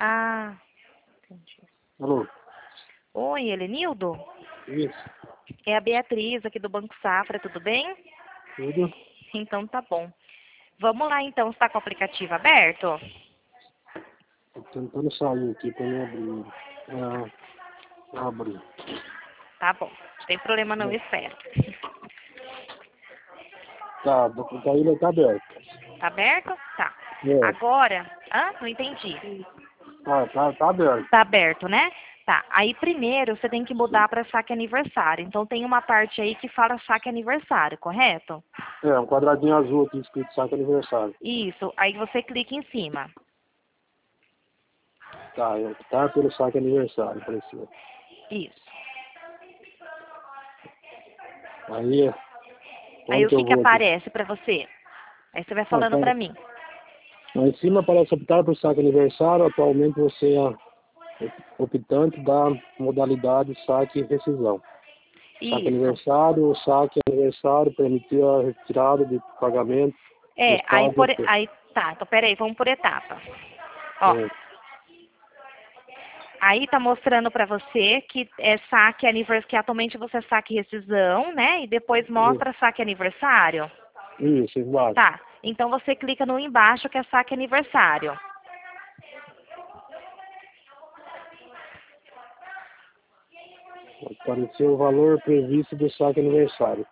Ah, entendi. Alô? Oi, Helenildo? Isso. É a Beatriz aqui do Banco Safra, tudo bem? Tudo? Então tá bom. Vamos lá então, está com o aplicativo aberto? Tô tentando sair aqui pra me abrir. Abrir. Tá bom, não tem problema não, eu espero. Tá, ele tá aberto. Tá aberto? Tá. É. Agora, não entendi. Tá aberto. Tá aberto, né? Tá. Aí primeiro você tem que mudar para saque aniversário. Então tem uma parte aí que fala saque aniversário, correto? É, um quadradinho azul aqui escrito saque aniversário. Isso. Aí você clica em cima. Tá, tá pelo saque aniversário, apareceu. Isso. Aí, Aí onde o que que eu que vou aqui? aparece para você? Aí você vai Ah, falando tá. para mim. Lá em cima aparece optar por saque aniversário. Atualmente você é optante da modalidade saque e rescisão. Saque Isso. aniversário, o saque aniversário permitiu a retirada de pagamento do Aí saldo. tá, então peraí, vamos por etapa. Ó, É, aí tá mostrando para você que é saque aniversário, que atualmente você é saque rescisão, né? E depois mostra saque aniversário. isso, embaixo. Tá. Então você clica no embaixo que é saque aniversário. Apareceu o valor previsto do saque aniversário.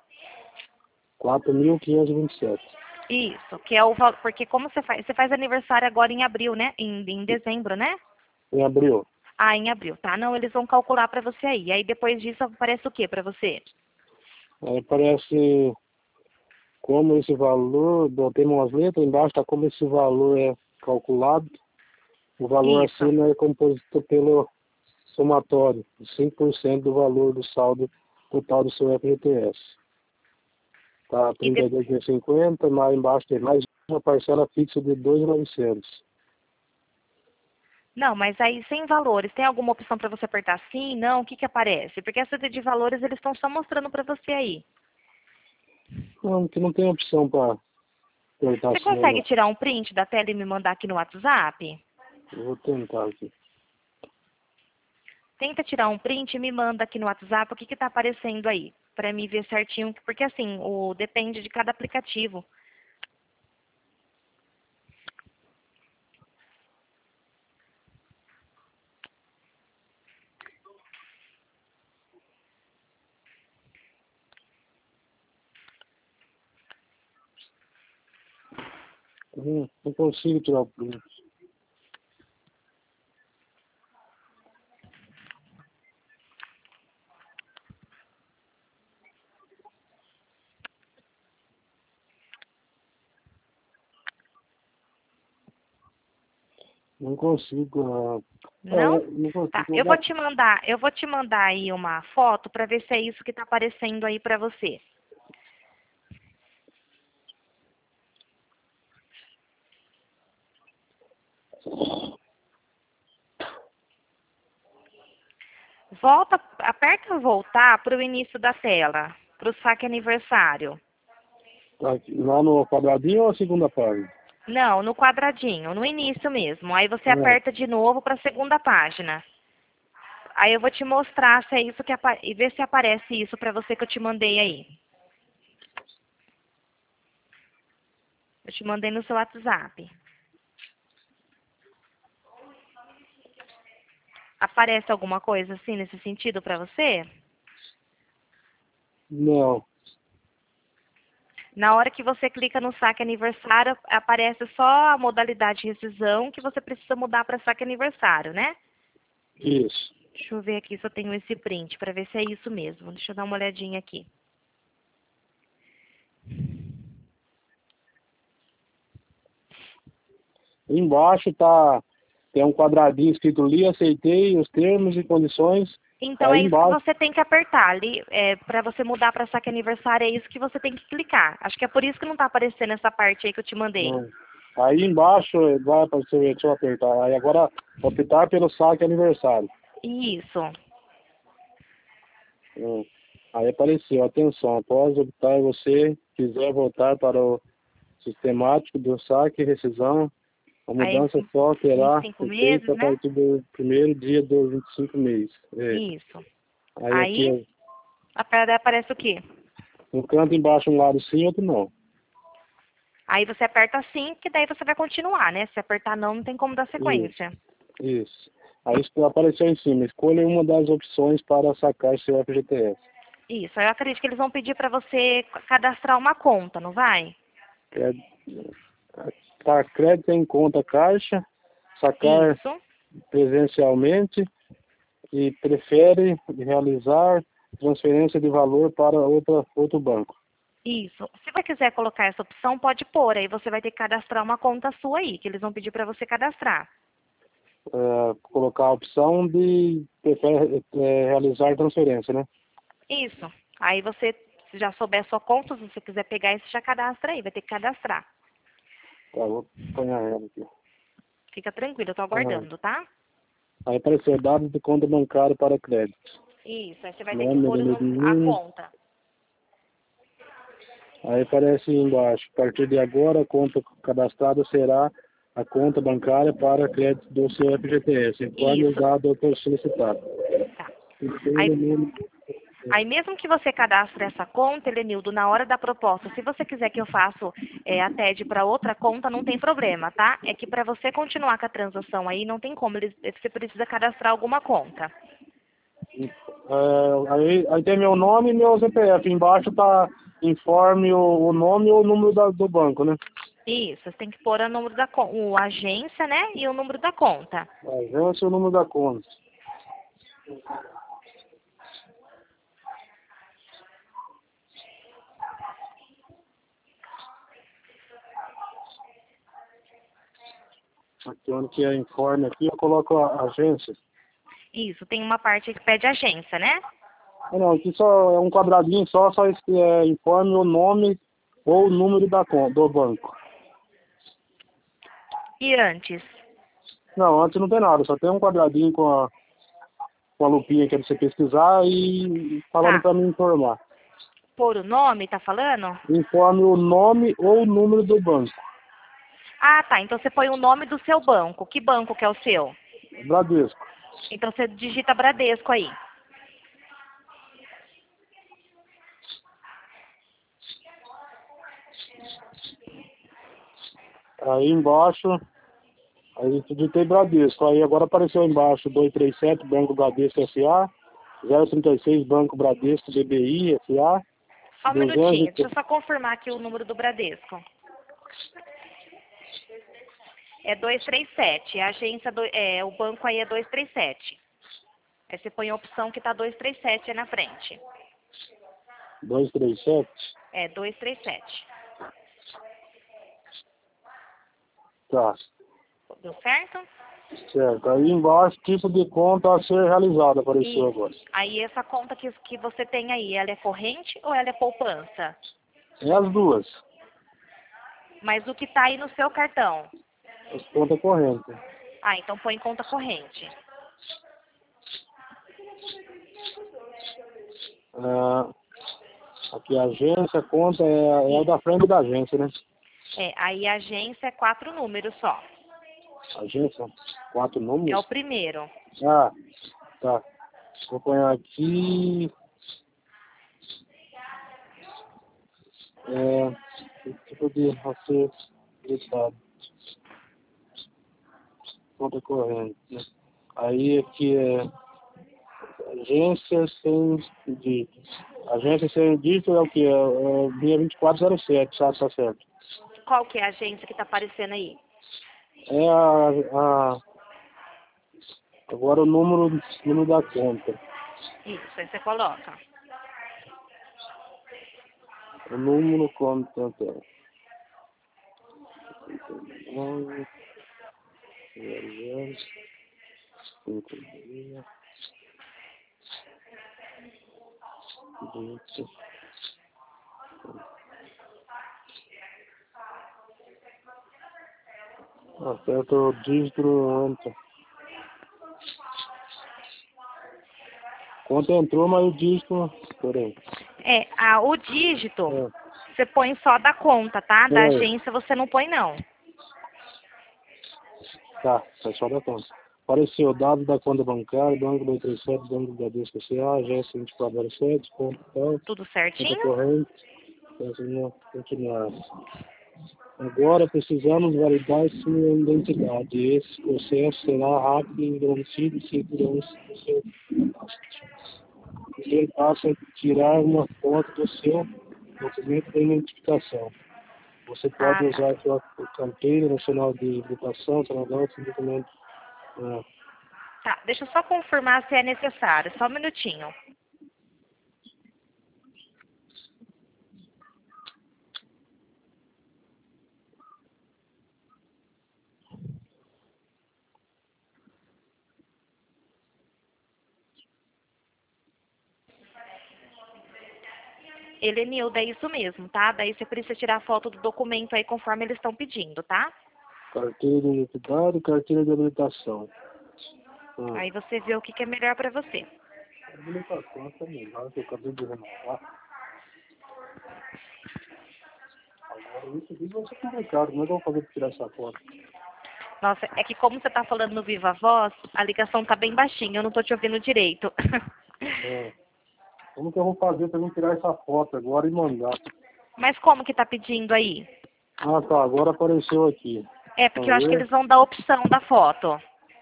4.527. Isso, que é o valor, porque como você faz aniversário agora em abril, né? Em dezembro, né? Em abril. Ah, em abril, tá? Não, eles vão calcular para você aí. Aí depois disso aparece o que para você? Aí aparece como esse valor, tem umas letras, embaixo está como esse valor é calculado. O valor Isso. acima é composto pelo somatório, 5% do valor do saldo total do seu FGTS. Tá, E de... 32.050, lá embaixo tem mais uma parcela fixa de 2.900. Não, mas aí sem valores, tem alguma opção para você apertar sim, não? O que que aparece? Porque essa de valores eles estão só mostrando para você aí. Não, que não tem opção para apertar Você assim ou consegue não. tirar um print da tela e me mandar aqui no WhatsApp? Eu vou tentar aqui. Tenta tirar um print e me manda aqui no WhatsApp o que está aparecendo aí, para mim ver certinho, porque assim, depende de cada aplicativo. Não consigo tirar o print. Não consigo. Não? Não Tá, consigo. eu vou te mandar aí uma foto para ver se é isso que está aparecendo aí para você. Volta, aperta voltar para o início da tela, para o saque aniversário. Aqui, lá no quadradinho ou a segunda página? Não, no quadradinho, no início mesmo. Aí você É, aperta de novo para a segunda página. Aí eu vou te mostrar se é isso que e ver se aparece isso para você que eu te mandei aí. Eu te mandei no seu WhatsApp. Aparece alguma coisa assim nesse sentido para você? não. Na hora que você clica no saque aniversário, aparece só a modalidade de rescisão que você precisa mudar para saque aniversário, né? Isso. Deixa eu ver aqui se eu tenho esse print para ver se é isso mesmo. Deixa eu dar uma olhadinha aqui. Embaixo tem um quadradinho escrito li, aceitei os termos e condições. Então é Aí isso que embaixo, você tem que apertar ali, para você mudar para saque aniversário, é isso que você tem que clicar. Acho que é por isso que não está aparecendo essa parte aí que eu te mandei. né, aí embaixo vai aparecer, deixa eu apertar. Aí agora optar pelo saque aniversário. Isso. Né. Aí apareceu, atenção, após optar você quiser voltar para o sistemático do saque e rescisão, A Aí, mudança só terá 25 ser feita meses, a né? partir do primeiro dia dos 25 meses. É. Isso. Aí Aí, aqui, aparece o quê? um canto embaixo, um lado sim, outro não. Aí você aperta sim, que daí você vai continuar, né? Se apertar não tem como dar sequência. Isso. Aí apareceu em cima. Escolha uma das opções para sacar seu FGTS. Isso. Aí eu acredito que eles vão pedir para você cadastrar uma conta, não vai? Tá, crédito em conta caixa, sacar Isso. presencialmente e prefere realizar transferência de valor para outro banco. Isso. Se você quiser colocar essa opção, pode pôr. Aí você vai ter que cadastrar uma conta sua aí, que eles vão pedir para você cadastrar. Colocar a opção de prefere realizar transferência, né? Isso. Aí você, se já souber a sua conta, se você quiser pegar isso, já cadastra aí. Vai ter que cadastrar. Tá, vou apanhar ela aqui. Fica tranquilo, eu tô Ah, aguardando, tá? aí apareceu dados de conta bancária para crédito. Isso. Aí você vai ter que Nome, pôr a Adelino. conta. Aí aparece embaixo, a partir de agora a conta cadastrada será a conta bancária para crédito do seu FGTS, informe o Isso. dado ao solicitado. Tá. Terceiro Aí, nome. aí mesmo que você cadastre essa conta, Helenildo, na hora da proposta, se você quiser que eu faça a TED para outra conta, não tem problema, tá? É que para você continuar com a transação aí, não tem como, você precisa cadastrar alguma conta. Aí tem meu nome e meu CPF. Embaixo tá informe o nome ou o número do banco, né? Isso, você tem que pôr o número da o agência, né? E o número da conta. A agência e o número da conta. Aqui onde que é informe aqui, eu coloco a agência. Isso, tem uma parte que pede agência, né? Não, aqui só é um quadradinho só informe o nome ou o número da conta, do banco. E antes? Não, antes não tem nada, só tem um quadradinho com a lupinha que é pra você pesquisar e falando Tá. para me informar. Pôr o nome, tá falando? Informe o nome ou o número do banco. Ah, tá. Então você põe o nome do seu banco. Que banco que é o seu? Bradesco. Então você digita Bradesco aí. Aí embaixo, aí eu digitei Bradesco. Aí agora apareceu embaixo 237 Banco Bradesco SA, 036 Banco Bradesco BBI SA, Só um 200. minutinho. Deixa eu só confirmar aqui o número do Bradesco. É 237. A agência o banco aí é 237. Aí você põe a opção que tá 237 aí na frente. 237. É 237. Tá, Deu certo? certo. Aí embaixo, tipo de conta a ser realizada, apareceu agora. Isso. Aí essa conta que você tem aí, ela é corrente ou ela é poupança? É as duas, Mas o que tá aí no seu cartão? as contas correntes. Ah, então põe conta corrente. Aqui a agência, a conta é a da frente da agência, né? Aí a agência é 4 números só. Agência, 4 É o números. primeiro. Ah, tá. Vou acompanhar aqui. Tipo de você gritado. Conta corrente, né? Aí aqui é agência sem dígito. Agência sem dígito é o que? É linha 2407, sabe, tá certo? Qual que é a agência que tá aparecendo aí? É agora o número da conta. Isso, aí você coloca. O número conta. 20. Aperta o dígito antes. Conta entrou, mas o dígito. Peraí. O dígito É, você põe só da conta, tá? Da peraí. agência você não põe não. Tá, só da conta. Apareceu dados da conta bancária, banco 237, banco da DSPCA, agência 2407, ponto tal, Tudo conta certinho? corrente, continuar. Agora precisamos validar sua identidade. Esse processo será rápido e garantido e segurança do seu cadastro. O primeiro passo é tirar uma foto do seu documento de identificação. Você pode Ah, tá. usar a sua carteira nacional de habilitação, cidadão, seu documento. Tá, deixa eu só confirmar se é necessário. Só um minutinho. Helenilda, é isso mesmo, tá? Daí você precisa tirar a foto do documento aí conforme eles estão pedindo, tá? Carteira de identidade e carteira de habilitação. Aí você vê o que é melhor pra você. Habilitação também, que eu acabei de renovar. Agora isso aqui vai ser complicado, como é que eu vou fazer para tirar essa foto? Nossa, é que como você tá falando no Viva Voz, a ligação tá bem baixinha, eu não tô te ouvindo direito. Como que eu vou fazer para mim tirar essa foto agora e mandar? Mas como que tá pedindo aí? Ah, tá, agora apareceu aqui. É, porque eu Vamos acho que ver? eles vão dar a opção da foto.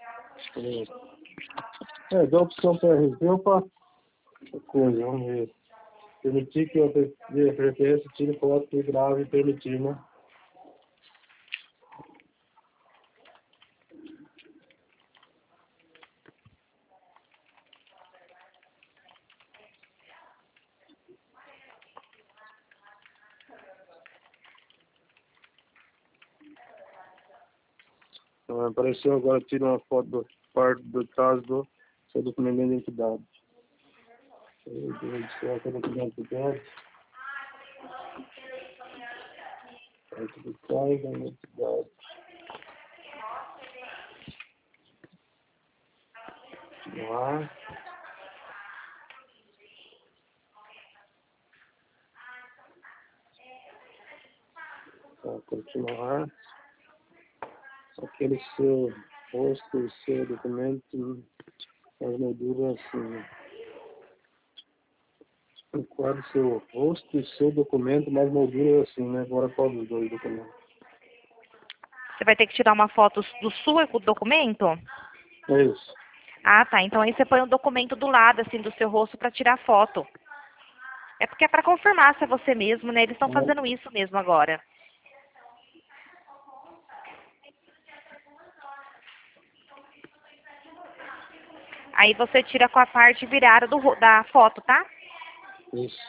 Dá opção para RG ou para coisa, vamos ver. Permitir que eu de preferência tire foto e grave e permitir, né? Então, apareceu agora, tira uma foto do parte do trás do seu documento de identidade. Meu Deus do céu, cadê o documento de identidade? Parte do trás da identidade. Lá. Tá, continuar. Aquele seu rosto e seu documento, as molduras assim. Enquadre seu rosto e seu documento, mas molduras assim, né? Agora qual dos dois documentos? Você vai ter que tirar uma foto do sua documento? É isso. Ah, tá. Então aí você põe o documento do lado, assim, do seu rosto pra tirar foto. É porque é pra confirmar se é você mesmo, né? Eles estão fazendo isso mesmo agora. Aí você tira com a parte virada da foto, tá? Isso.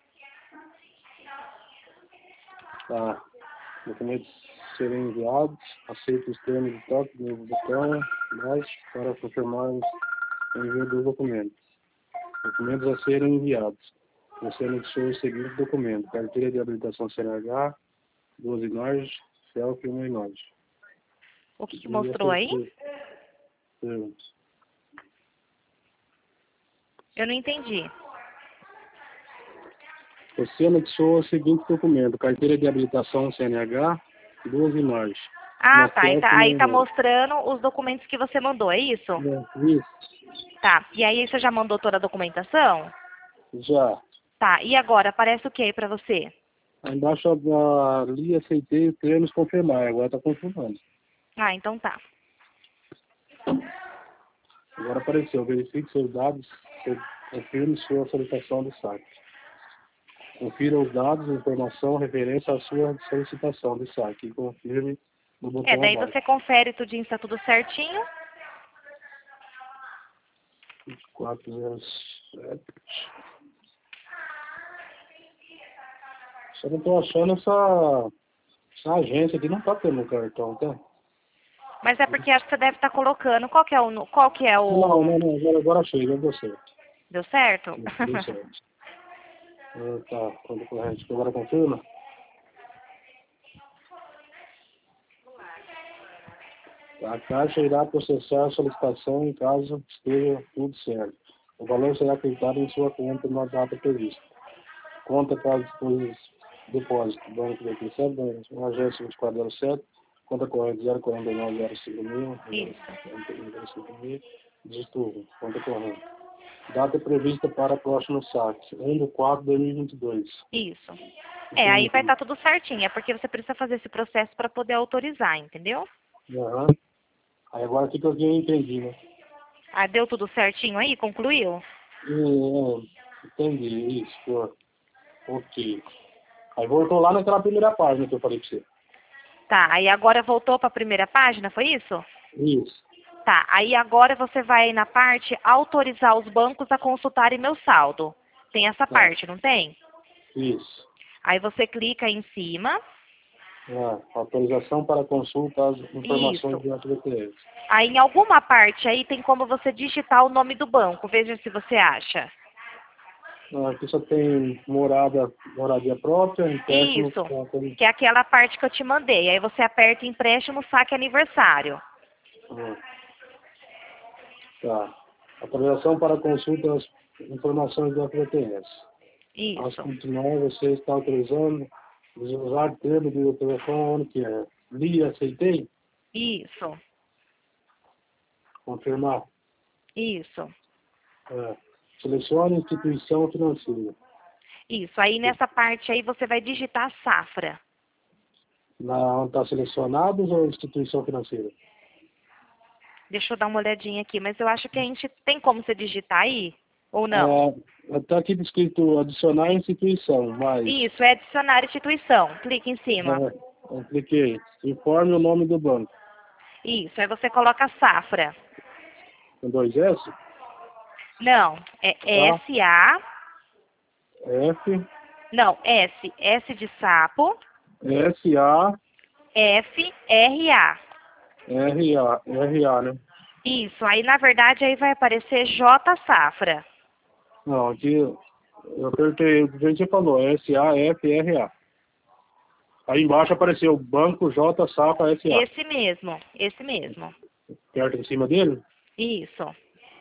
Tá. Documentos serem enviados, aceito os termos de toque do botão, mais para confirmar o envio dos documentos. Documentos a serem enviados. Você anexou o seguinte documento: carteira de habilitação CNH, 2 imagens, selfie e uma imagem. O que E mostrou aí? termos. Eu não entendi. Você anexou o seguinte documento: carteira de habilitação CNH, 2 imagens. Ah, Uma tá. selfie e uma Aí tá imagem. mostrando os documentos que você mandou, é isso? Isso. Tá. E aí você já mandou toda a documentação? Já. Tá. E agora, aparece o que aí pra você? Aí embaixo ali aceitei termos confirmar, agora está confirmando. Ah, então tá. Agora apareceu, verifique seus dados, confirme sua solicitação do site. Confira os dados, informação, referência à sua solicitação do site e confirme no É, botão daí abaixo. você confere tudinho se tá tudo certinho. 2407. Só não estou achando essa agência aqui, não está tendo cartão, tá? Mas é porque acho que você deve estar colocando. Qual que é o... Qual que é o... Não, agora achei, já deu certo. Deu certo? Deu certo. Tá, quando corrente, agora confirma? A Caixa irá processar a solicitação em caso esteja tudo certo. O valor será acreditado em sua conta na data prevista. Conta para depósito, Banco 27, Agência 2407, conta corrente 049,056, Isso. 049,056, dígito conta corrente. Data prevista para o próximo saque, 1/4/2022. Isso. Aí vai estar tudo certinho. É porque você precisa fazer esse processo para poder autorizar, entendeu? Aham. Aí agora o que eu entendi, né? Ah, deu tudo certinho aí? Concluiu? Entendi, isso, pô. Ok. Aí voltou lá naquela primeira página que eu falei pra você. Tá, aí agora voltou para a primeira página, foi isso? Isso. Tá, aí agora você vai na parte autorizar os bancos a consultarem meu saldo. Tem essa Tá. parte, não tem? Isso. Aí você clica em cima. Autorização para consulta às informações Isso. do FGTS. Aí em alguma parte aí tem como você digitar o nome do banco. Veja se você acha. Aqui só tem moradia própria, empréstimo. Isso. Que é aquela parte que eu te mandei. Aí você aperta empréstimo, saque aniversário. Tá. Autorização para consulta às informações do FGTS. Ao Isso. continuar, você está autorizando usar o termo do telefone que é li e aceitei? Isso. Confirmar. Isso. Selecione instituição financeira. Isso. Aí nessa parte aí você vai digitar safra. Onde está selecionados ou instituição financeira? Deixa eu dar uma olhadinha aqui, mas eu acho que a gente tem como você digitar aí? Ou não? Está aqui escrito adicionar instituição, mas... Isso, é adicionar instituição. Clique em cima. Eu cliquei. Informe o nome do banco. Isso, aí você coloca safra. Com 2 S? Não, é Tá. S-A... F... Não, S. S de sapo. S-A... F-R-A. R-A. R-A, né? Isso, aí na verdade aí vai aparecer J Safra. Não, aqui eu apertei, o que você falou, S-A-F-R-A. Aí embaixo apareceu Banco J Safra S.A. Esse mesmo, esse mesmo. Perto em cima dele? Isso.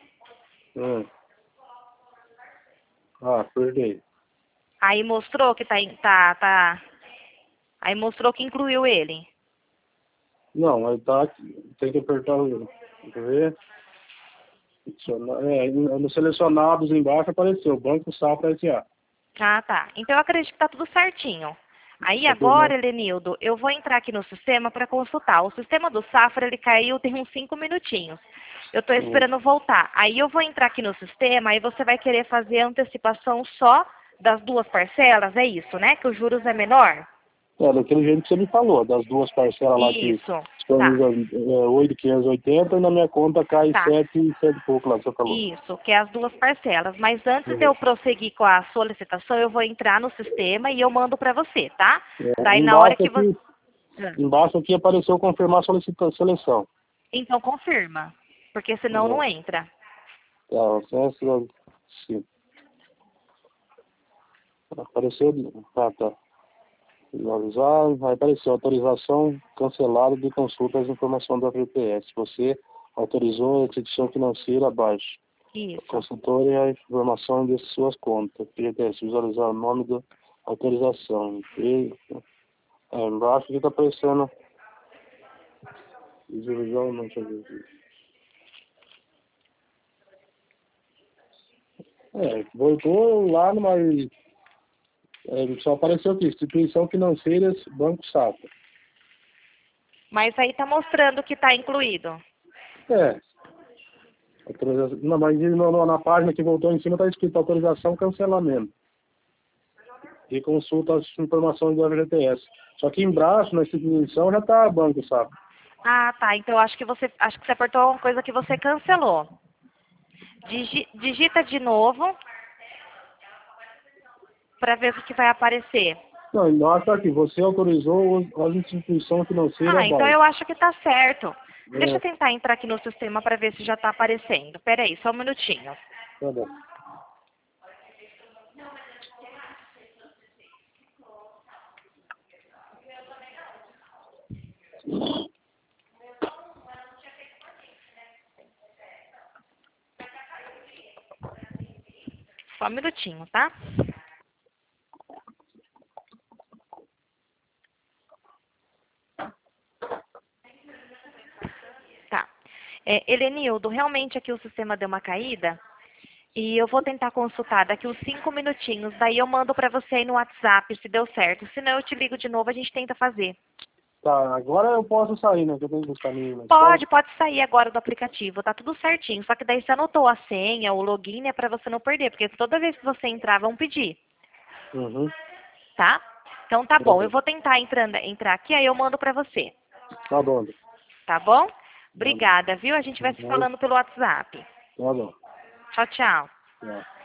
Apertei. Aí mostrou que tá. Aí mostrou que incluiu ele. Não, aí tá aqui. Tem que apertar o... Deixa eu ver. Nos selecionados embaixo apareceu Banco Safra S.A. Ah, tá. Então eu acredito que tá tudo certinho. Aí Tá tudo, né? agora, Helenildo, eu vou entrar aqui no sistema para consultar. O sistema do Safra, ele caiu tem uns 5 minutinhos. Eu estou esperando voltar. Aí eu vou entrar aqui no sistema, aí você vai querer fazer a antecipação só das 2 parcelas, é isso, né? Que os juros é menor? Daquele jeito que você me falou, das 2 parcelas lá que Isso. Tá. disponibiliza 8.580 e na minha conta cai Tá. 7 e 7 e pouco lá que você falou. Isso, que é as 2 parcelas. Mas antes de eu prosseguir com a solicitação, eu vou entrar no sistema e eu mando para você, tá? Daí na hora Embaixo que você... aqui, embaixo aqui apareceu confirmar seleção. Então confirma, porque senão não entra. Tá, acesso, sim. Apareceu, tá. Visualizar, vai aparecer autorização cancelada de consulta às informações do FGTS. Você autorizou a instituição financeira abaixo. Isso. Consultor e a informação de suas contas. FGTS, visualizar o nome da autorização. Embaixo aqui está aparecendo. Visualizar o nome. Voltou lá, mas só apareceu aqui, instituição financeiras, Banco Safra. Mas aí tá mostrando que tá incluído. Não, mas na página que voltou em cima está escrito autorização cancelamento. E consulta as informações do FGTS. Só que embaixo, na instituição, já está Banco Safra. Ah, tá. Então eu acho que você apertou uma coisa que você cancelou. Digita de novo para ver o que vai aparecer. Não, embaixo está aqui, você autorizou as instituições financeiras Ah, então abaixo. eu acho que tá certo. Deixa eu tentar entrar aqui no sistema para ver se já tá aparecendo. Pera aí, só um minutinho. Tá bom. Só um minutinho, tá? Helenildo, realmente aqui o sistema deu uma caída e eu vou tentar consultar daqui uns 5 minutinhos. Daí eu mando para você aí no WhatsApp se deu certo. Se não, eu te ligo de novo, a gente tenta fazer. Tá, agora eu posso sair, né? Que eu tenho que buscar minha na escola. Pode sair agora do aplicativo, tá tudo certinho. Só que daí você anotou a senha, o login é para você não perder, porque toda vez que você entrar vão pedir, Uhum. tá? Então tá Tá bom, eu bom. vou tentar entrar aqui, aí eu mando para você, Tá bom. tá bom? Tá Obrigada, viu? A gente vai se bom. falando pelo WhatsApp. Tá bom. Tchau, tchau. Tá.